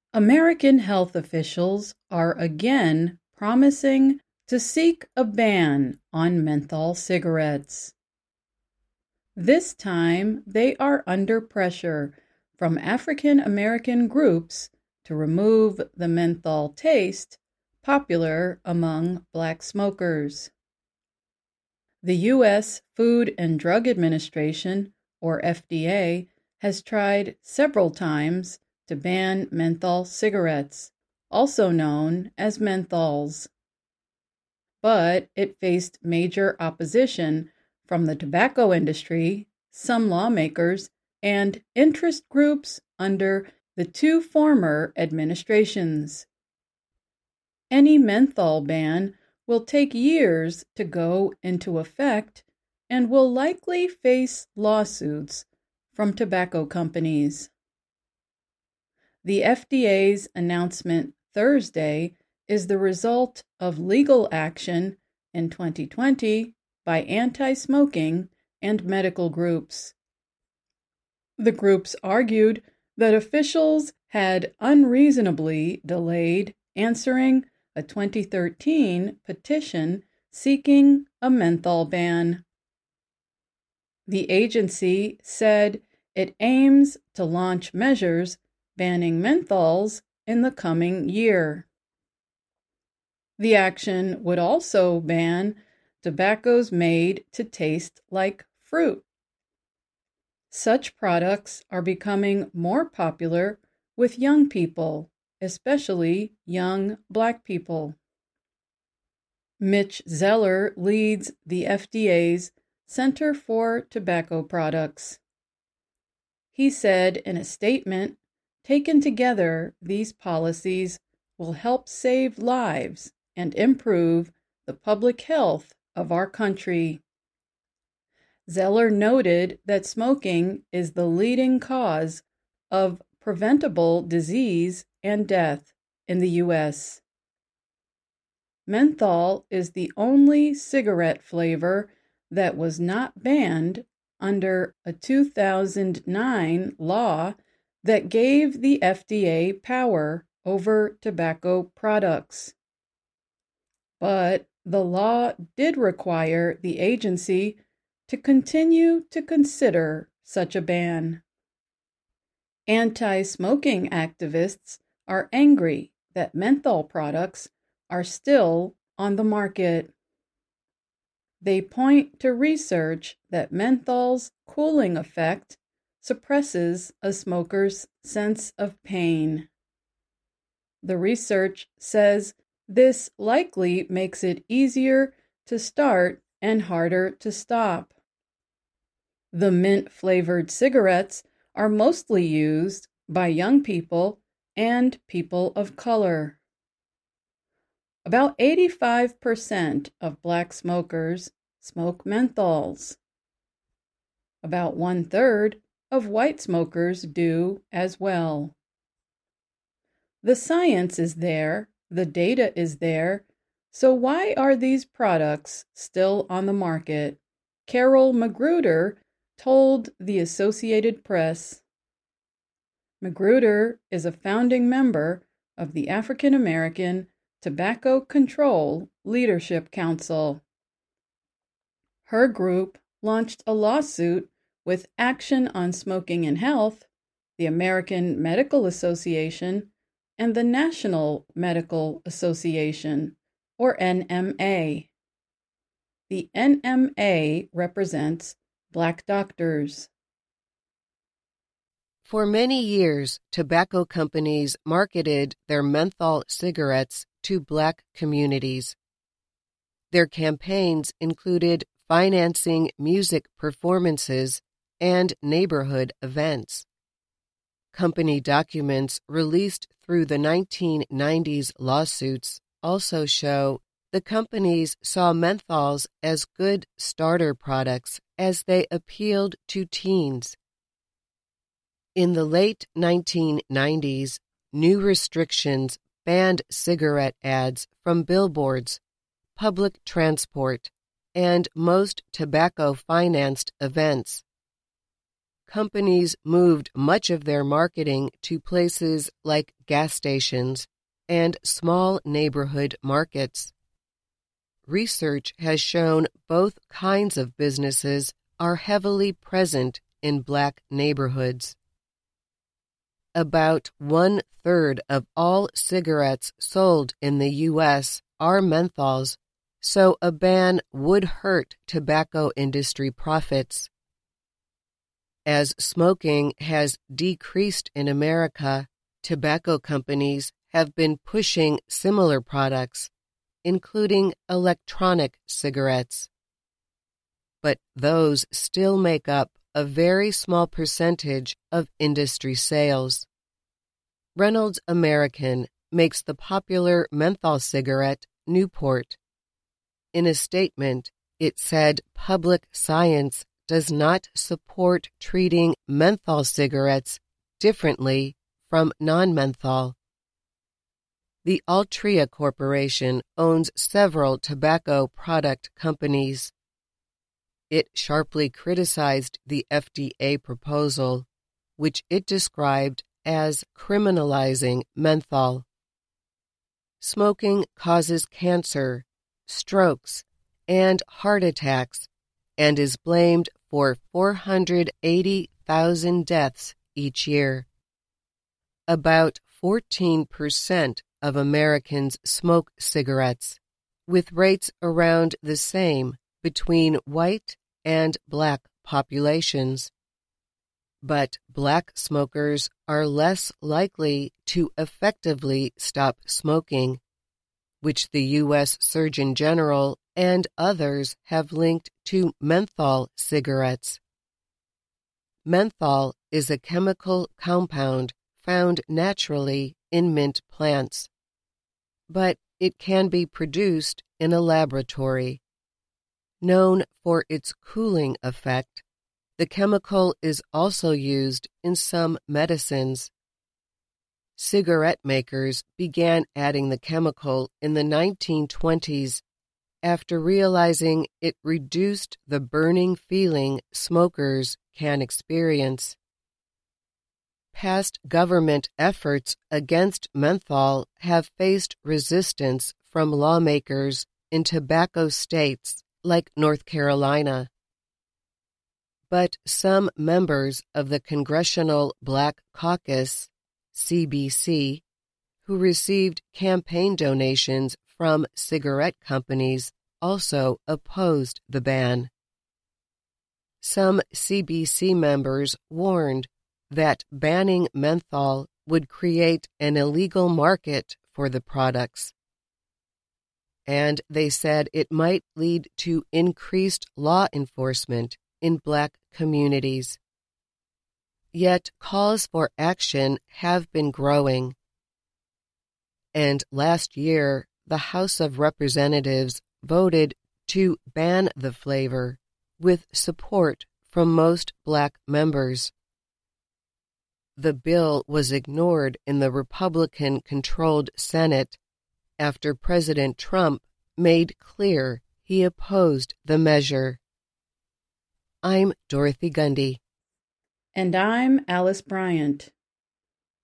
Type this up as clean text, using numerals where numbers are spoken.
American health officials are again promising to seek a ban on menthol cigarettes. This time, they are under pressure from African American groups to remove the menthol taste popular among Black smokers. The U.S. Food and Drug Administration, or FDA, has tried several times to ban menthol cigarettes, also known as menthols. But it faced major opposition from the tobacco industry, some lawmakers, and interest groups under the two former administrations. Any menthol ban will take years to go into effect and will likely face lawsuits from tobacco companies. The FDA's announcement Thursday is the result of legal action in 2020 by anti-smoking and medical groups. The groups argued that officials had unreasonably delayed answering a 2013 petition seeking a menthol ban. The agency said it aims to launch measures banning menthols in the coming year. The action would also ban tobaccos made to taste like fruit. Such products are becoming more popular with young people, especially young Black people. Mitch Zeller leads the FDA's Center for Tobacco Products. He said in a statement, "Taken together, these policies will help save lives and improve the public health of our country." Zeller noted that smoking is the leading cause of preventable disease and death in the U.S. Menthol is the only cigarette flavor that was not banned under a 2009 law that gave the FDA power over tobacco products. But the law did require the agency to continue to consider such a ban. Anti-smoking activists are angry that menthol products are still on the market. They point to research that menthol's cooling effect suppresses a smoker's sense of pain. The research says this likely makes it easier to start and harder to stop. The mint-flavored cigarettes are mostly used by young people and people of color. About 85% of Black smokers smoke menthols. About 1/3 of white smokers do as well. The science is there, the data is there, so why are these products still on the market? Carol Magruder told the Associated Press. Magruder is a founding member of the African American Tobacco Control Leadership Council. Her group launched a lawsuit with Action on Smoking and Health, the American Medical Association, and the National Medical Association, or NMA. The NMA represents Black doctors. For many years, tobacco companies marketed their menthol cigarettes to Black communities. Their campaigns included financing music performances and neighborhood events. Company documents released through the 1990s lawsuits also show the companies saw menthols as good starter products as they appealed to teens. In the late 1990s, new restrictions banned cigarette ads from billboards, public transport, and most tobacco-financed events. companies moved much of their marketing to places like gas stations and small neighborhood markets. Research has shown both kinds of businesses are heavily present in Black neighborhoods. About 1/3 of all cigarettes sold in the U.S. are menthols, so a ban would hurt tobacco industry profits. As smoking has decreased in America, tobacco companies have been pushing similar products, including electronic cigarettes. But those still make up a very small percentage of industry sales. Reynolds American makes the popular menthol cigarette Newport. In a statement, it said public science does not support treating menthol cigarettes differently from non-menthol. The Altria Corporation owns several tobacco product companies. It sharply criticized the FDA proposal, which it described as criminalizing menthol. Smoking causes cancer, strokes, and heart attacks, and is blamed for 480,000 deaths each year. About 14% of Americans smoke cigarettes, with rates around the same between white and Black populations. But Black smokers are less likely to effectively stop smoking, which the U.S. Surgeon General and others have linked to menthol cigarettes. Menthol is a chemical compound found naturally in mint plants, but it can be produced in a laboratory. Known for its cooling effect, the chemical is also used in some medicines. Cigarette makers began adding the chemical in the 1920s after realizing it reduced the burning feeling smokers can experience. Past government efforts against menthol have faced resistance from lawmakers in tobacco states like North Carolina. But some members of the Congressional Black Caucus, CBC, who received campaign donations from cigarette companies, also opposed the ban. Some CBC members warned that banning menthol would create an illegal market for the products, and they said it might lead to increased law enforcement in Black communities. Yet calls for action have been growing. And last year, the House of Representatives voted to ban the flavor with support from most Black members. The bill was ignored in the Republican-controlled Senate after President Trump made clear he opposed the measure. I'm Dorothy Gundy. And I'm Alice Bryant.